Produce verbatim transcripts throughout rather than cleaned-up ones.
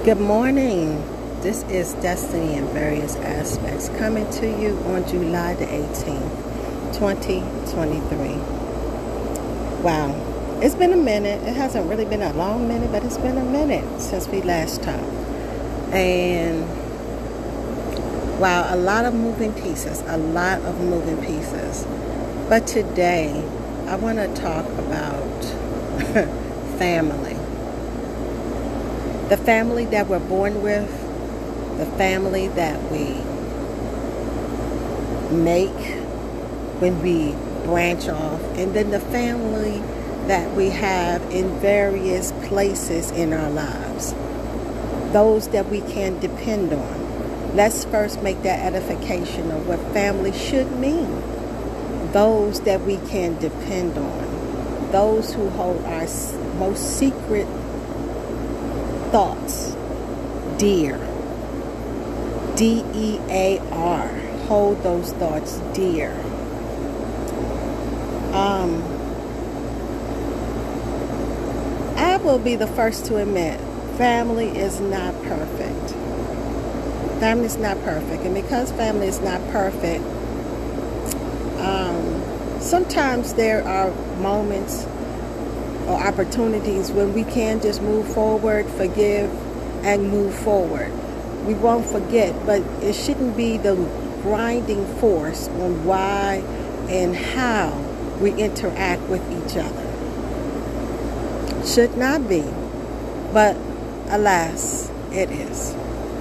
Good morning. This is Destiny in Various Aspects, coming to you on July the eighteenth, twenty twenty-three. Wow. It's been a minute. It hasn't really been a long minute, but it's been a minute since we last talked. And wow, a lot of moving pieces, a lot of moving pieces. But today, I want to talk about family. The family that we're born with, the family that we make when we branch off, and then the family that we have in various places in our lives. Those that we can depend on. Let's first make that edification of what family should mean. Those that we can depend on. Those who hold our most secret thoughts dear. D E A R. Hold those thoughts dear. Um, I will be the first to admit, family is not perfect. Family is not perfect. And because family is not perfect, um, sometimes there are moments or opportunities when we can just move forward, forgive, and move forward. We won't forget, but it shouldn't be the grinding force on why and how we interact with each other. Should not be, but alas, it is.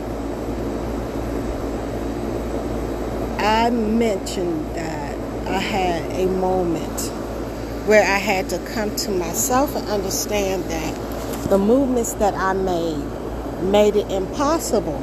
I mentioned that I had a moment where I had to come to myself and understand that the movements that I made made it impossible.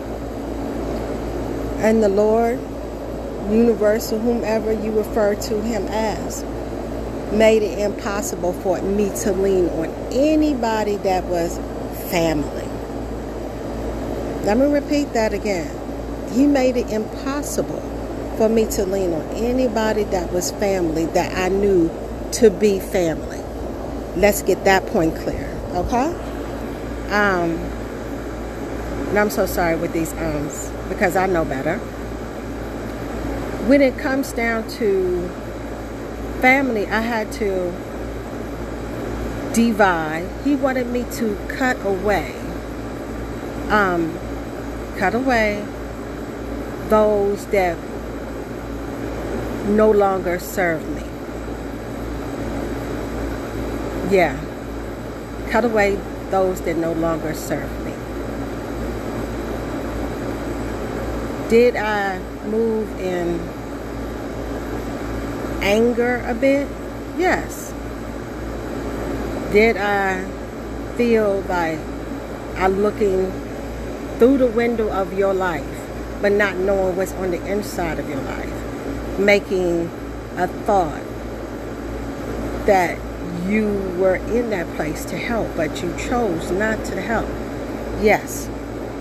And the Lord, universal, whomever you refer to him as, made it impossible for me to lean on anybody that was family. Let me repeat that again. He made it impossible for me to lean on anybody that was family that I knew to be family. Let's get that point clear, okay? Um, and I'm so sorry with these ums because I know better. When it comes down to family, I had to divide. He wanted me to cut away, um, cut away those that no longer serve me. Yeah, cut away those that no longer serve me. Did I move in anger a bit? Yes. Did I feel like I'm looking through the window of your life, but not knowing what's on the inside of your life? Making a thought that you were in that place to help, but you chose not to help. Yes.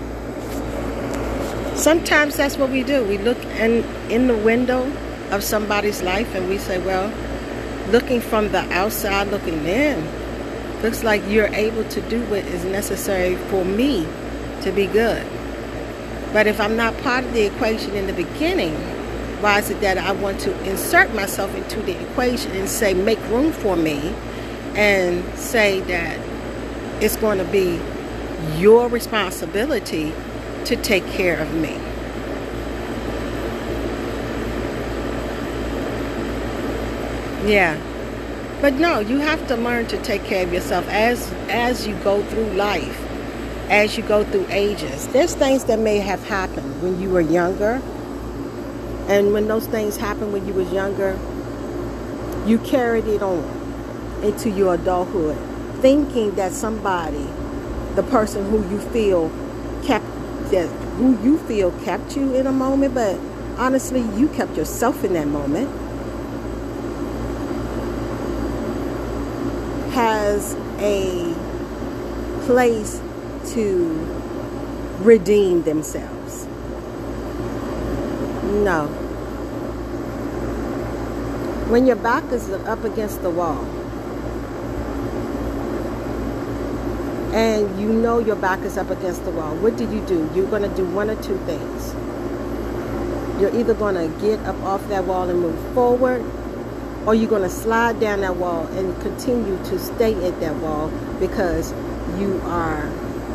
Sometimes that's what we do. We look in, in the window of somebody's life and we say, well, looking from the outside, looking in, looks like you're able to do what is necessary for me to be good. But if I'm not part of the equation in the beginning, why is it that I want to insert myself into the equation and say, make room for me, and say that it's going to be your responsibility to take care of me? Yeah. But no, you have to learn to take care of yourself as as you go through life, as you go through ages. There's things that may have happened when you were younger. And when those things happened when you was younger, you carried it on into your adulthood, thinking that somebody, the person who you feel kept, that who you feel kept you in a moment, but honestly, you kept yourself in that moment, has a place to redeem themselves. No. When your back is up against the wall, and you know your back is up against the wall, what do you do? You're going to do one or two things. You're either going to get up off that wall and move forward, or you're going to slide down that wall and continue to stay at that wall because you are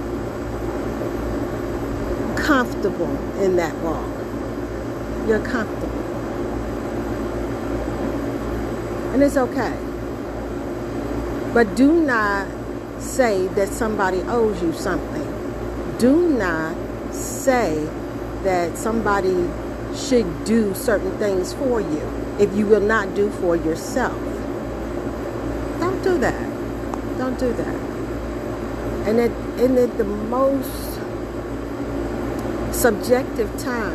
comfortable in that wall. You're comfortable. And it's okay. But do not say that somebody owes you something. Do not say that somebody should do certain things for you if you will not do for yourself. Don't do that. Don't do that. And at, and at the most subjective time,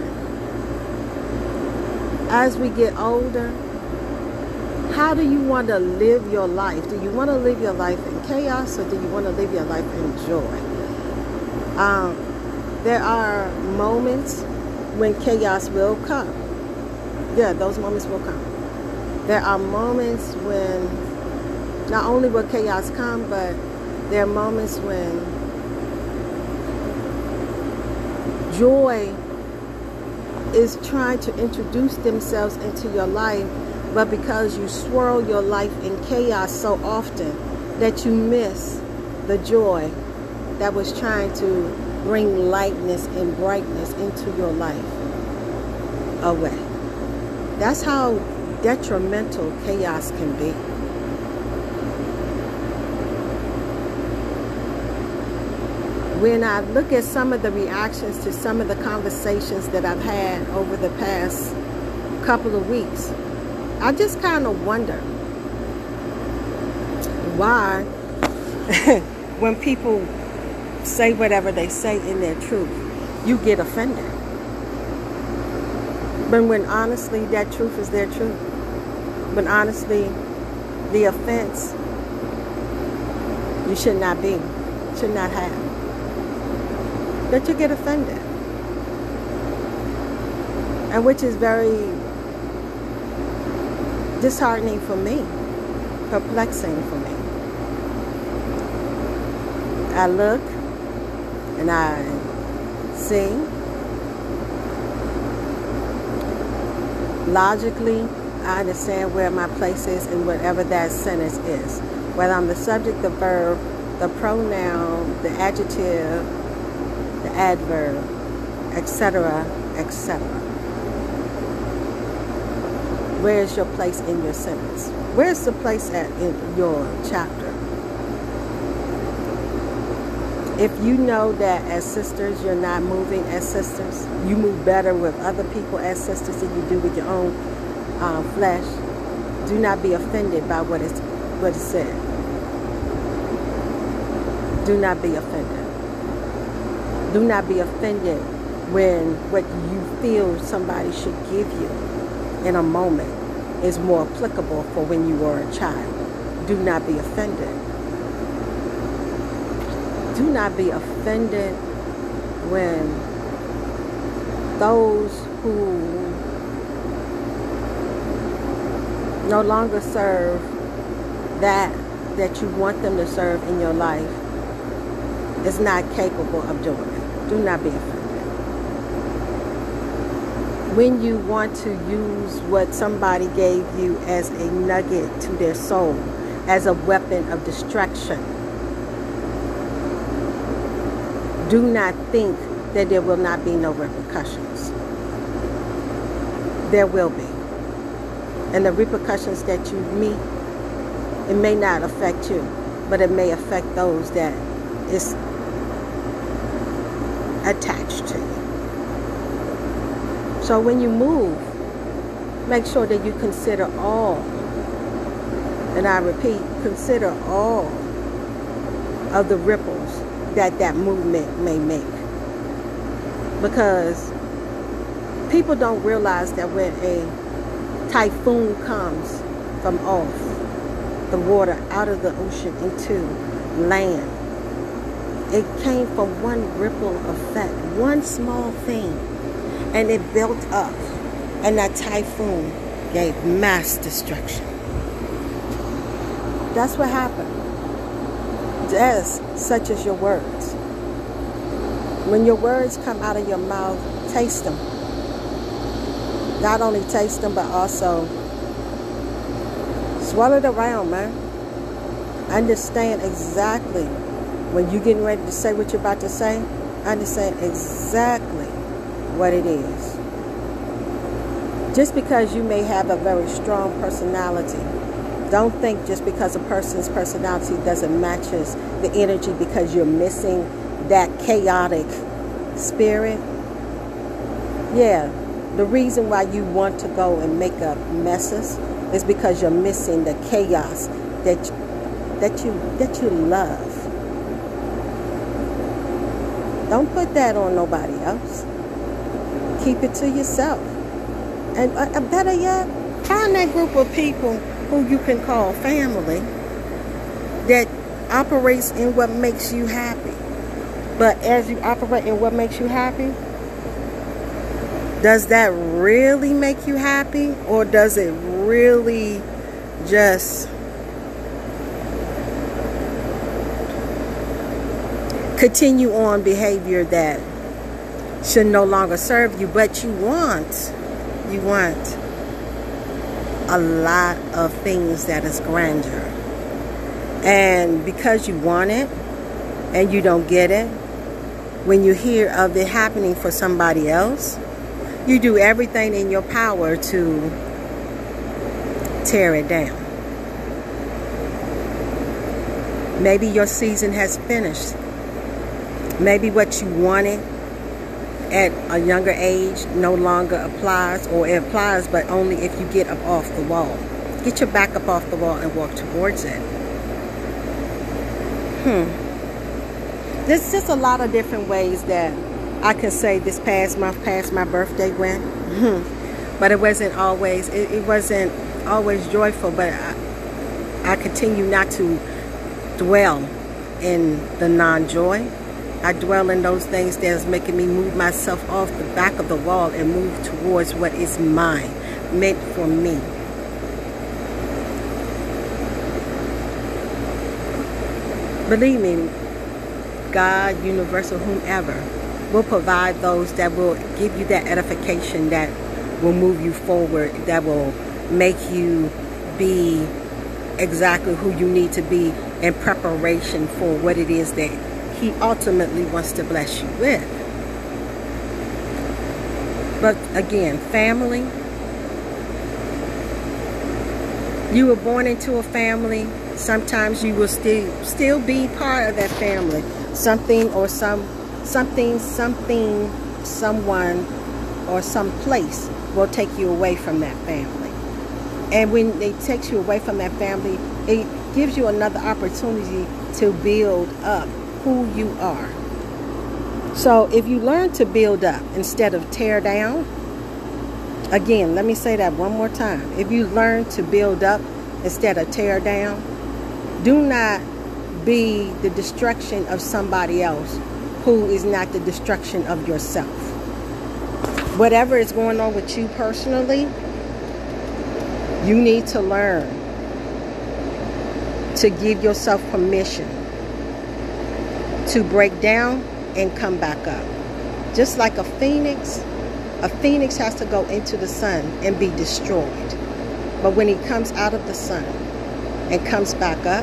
as we get older, how do you want to live your life? Do you want to live your life in chaos, or do you want to live your life in joy? Um, there are moments when chaos will come. Yeah, those moments will come. There are moments when not only will chaos come, but there are moments when joy is trying to introduce themselves into your life, but because you swirl your life in chaos so often that you miss the joy that was trying to bring lightness and brightness into your life away. That's how detrimental chaos can be. When I look at some of the reactions to some of the conversations that I've had over the past couple of weeks, I just kind of wonder why when people say whatever they say in their truth, you get offended. But when honestly that truth is their truth, when honestly the offense you should not be, should not have, that you get offended. And which is very disheartening for me, perplexing for me. I look and I see. Logically, I understand where my place is in whatever that sentence is. Whether I'm the subject, the verb, the pronoun, the adjective, the adverb, et cetera, et cetera. Where's your place in your sentence? Where's the place at in your chapter? If you know that as sisters you're not moving as sisters, you move better with other people as sisters than you do with your own uh, flesh, do not be offended by what is what is said. Do not be offended. Do not be offended when what you feel somebody should give you in a moment is more applicable for when you were a child. Do not be offended. Do not be offended when those who no longer serve that that you want them to serve in your life is not capable of doing it. Do not be offended. When you want to use what somebody gave you as a nugget to their soul, as a weapon of distraction, do not think that there will not be no repercussions. There will be. And the repercussions that you meet, it may not affect you, but it may affect those that is attached to you. So when you move, make sure that you consider all, and I repeat, consider all of the ripples that that movement may make. Because people don't realize that when a typhoon comes from off the water, out of the ocean into land, it came from one ripple effect, one small thing, and it built up, and that typhoon gave mass destruction. That's what happened. Just such as your words. When your words come out of your mouth, taste them. Not only taste them, but also swallow it around, man. Understand exactly when you're getting ready to say what you're about to say. Understand exactly what it is. Just because you may have a very strong personality, don't think just because a person's personality doesn't match the energy because you're missing that chaotic spirit. Yeah, the reason why you want to go and make up messes is because you're missing the chaos that that you that you love. Don't put that on nobody else. Keep it to yourself. And uh, better yet, find that group of people who you can call family that operates in what makes you happy. But as you operate in what makes you happy, does that really make you happy? Or does it really just continue on behavior that should no longer serve you? But you want, you want a lot of things that is grandeur. And because you want it and you don't get it, when you hear of it happening for somebody else, you do everything in your power to tear it down. Maybe your season has finished. Maybe what you wanted at a younger age no longer applies, or it applies, but only if you get up off the wall. Get your back up off the wall and walk towards it. Hmm. There's just a lot of different ways that I can say this past month, past my birthday went. But it wasn't always, it, it wasn't always joyful, but I, I continue not to dwell in the non-joy. I dwell in those things that's making me move myself off the back of the wall and move towards what is mine, meant for me. Believe me, God, universal, whomever, will provide those that will give you that edification, that will move you forward, that will make you be exactly who you need to be in preparation for what it is that He ultimately wants to bless you with. But again, family. You were born into a family. Sometimes you will still still be part of that family. Something or some something, something, someone, or some place will take you away from that family. And when it takes you away from that family, it gives you another opportunity to build up who you are. So if you learn to build up instead of tear down, again, let me say that one more time. If you learn to build up instead of tear down, do not be the destruction of somebody else who is not the destruction of yourself. Whatever is going on with you personally, you need to learn to give yourself permission to break down and come back up. Just like a phoenix, a phoenix has to go into the sun and be destroyed. But when he comes out of the sun and comes back up,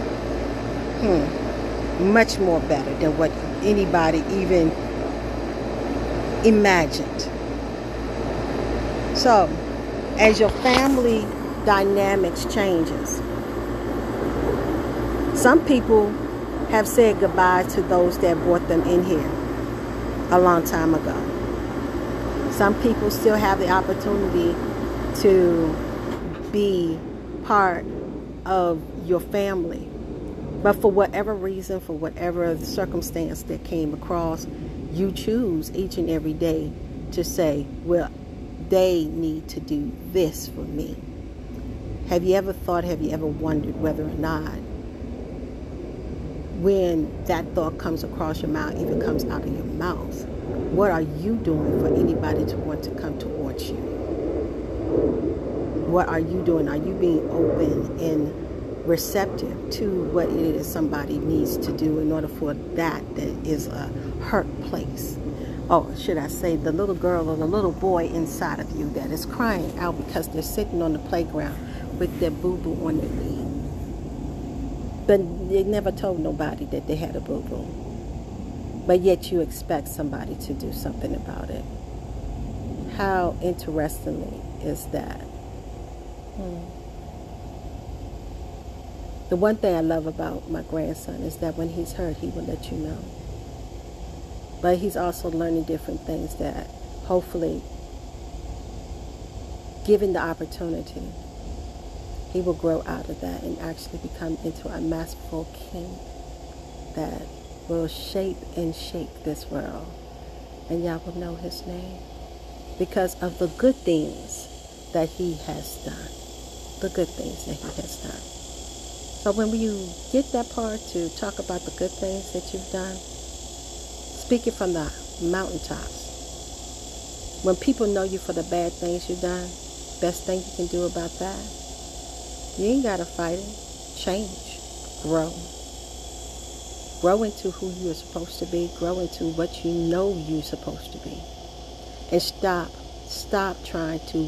hmm, much more better than what anybody even imagined. So, as your family dynamics changes, some people have said goodbye to those that brought them in here a long time ago. Some people still have the opportunity to be part of your family. But for whatever reason, for whatever circumstance that came across, you choose each and every day to say, well, they need to do this for me. Have you ever thought, have you ever wondered whether or not when that thought comes across your mouth, even comes out of your mouth, what are you doing for anybody to want to come towards you? What are you doing? Are you being open in receptive to what it is somebody needs to do in order for that that is a hurt place. Oh, should I say the little girl or the little boy inside of you that is crying out because they're sitting on the playground with their boo-boo on their knee. But they never told nobody that they had a boo-boo. But yet you expect somebody to do something about it. How interestingly is that? Hmm. The one thing I love about my grandson is that when he's hurt, he will let you know. But he's also learning different things that hopefully, given the opportunity, he will grow out of that and actually become into a masterful king that will shape and shake this world. And y'all will know his name because of the good things that he has done. The good things that he has done. So when you get that part to talk about the good things that you've done, speak it from the mountaintops. When people know you for the bad things you've done, best thing you can do about that, you ain't got to fight it. Change. Grow. Grow into who you're supposed to be. Grow into what you know you're supposed to be. And stop. Stop trying to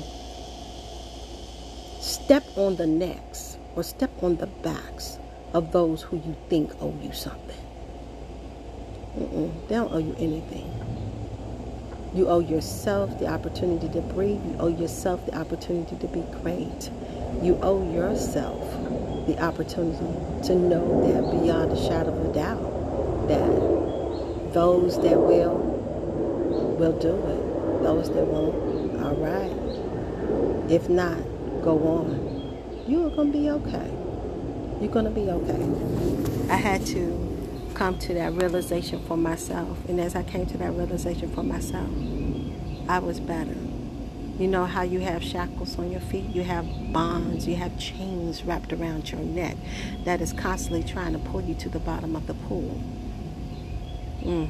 step on the necks or step on the backs of those who you think owe you something. Mm-mm, they don't owe you anything. You owe yourself the opportunity to breathe. You owe yourself the opportunity to be great. You owe yourself the opportunity to know that beyond a shadow of a doubt, that those that will, will do it. Those that won't, all right. If not, go on. You are going to be okay. You're going to be okay. I had to come to that realization for myself. And as I came to that realization for myself, I was better. You know how you have shackles on your feet? You have bonds, you have chains wrapped around your neck that is constantly trying to pull you to the bottom of the pool. Mm.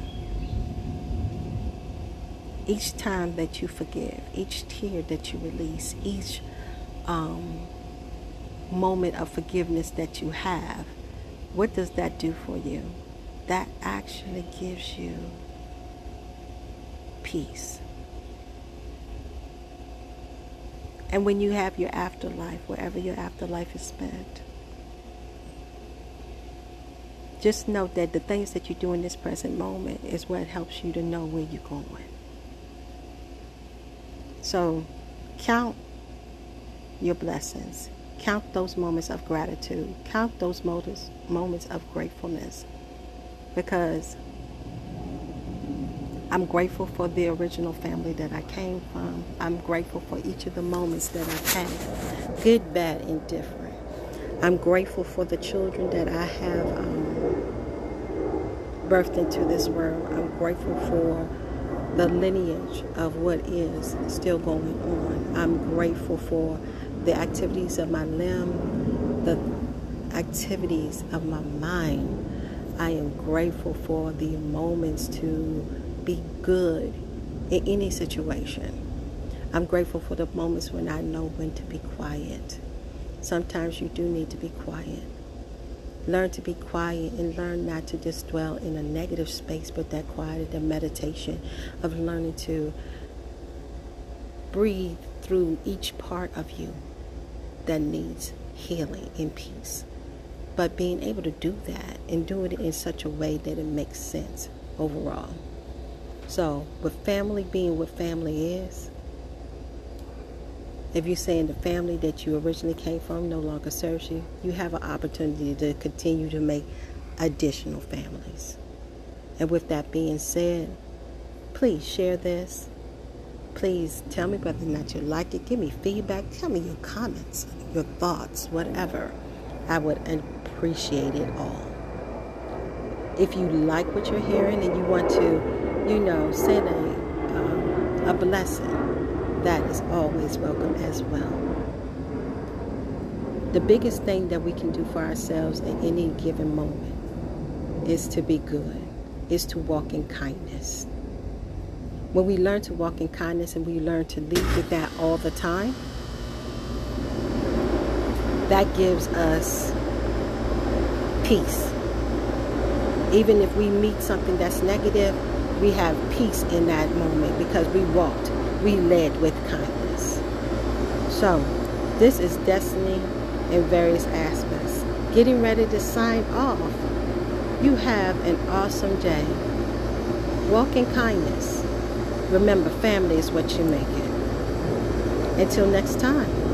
Each time that you forgive, each tear that you release, each um, moment of forgiveness that you have, what does that do for you? That actually gives you peace. And when you have your afterlife, wherever your afterlife is spent, just know that the things that you do in this present moment is what helps you to know where you're going. So count your blessings. Count those moments of gratitude. Count those moments, moments of gratefulness. Because I'm grateful for the original family that I came from. I'm grateful for each of the moments that I've had, good, bad, and different. I'm grateful for the children that I have um, birthed into this world. I'm grateful for the lineage of what is still going on. I'm grateful for the activities of my limb, the activities of my mind. I am grateful for the moments to be good in any situation. I'm grateful for the moments when I know when to be quiet. Sometimes you do need to be quiet. Learn to be quiet and learn not to just dwell in a negative space, but that quiet, the meditation of learning to breathe through each part of you that needs healing and peace. But being able to do that and do it in such a way that it makes sense overall. So, with family being what family is, if you're saying the family that you originally came from no longer serves you, you have an opportunity to continue to make additional families. And with that being said, please share this. Please tell me whether or not you like it. Give me feedback. Tell me your comments, your thoughts, whatever. I would appreciate it all. If you like what you're hearing and you want to, you know, send a, um, a blessing, that is always welcome as well. The biggest thing that we can do for ourselves at any given moment is to be good, is to walk in kindness. When we learn to walk in kindness and we learn to lead with that all the time, that gives us peace. Even if we meet something that's negative, we have peace in that moment because we walked, we led with kindness. So, this is destiny in various aspects. Getting ready to sign off. You have an awesome day. Walk in kindness. Remember, family is what you make it. Until next time.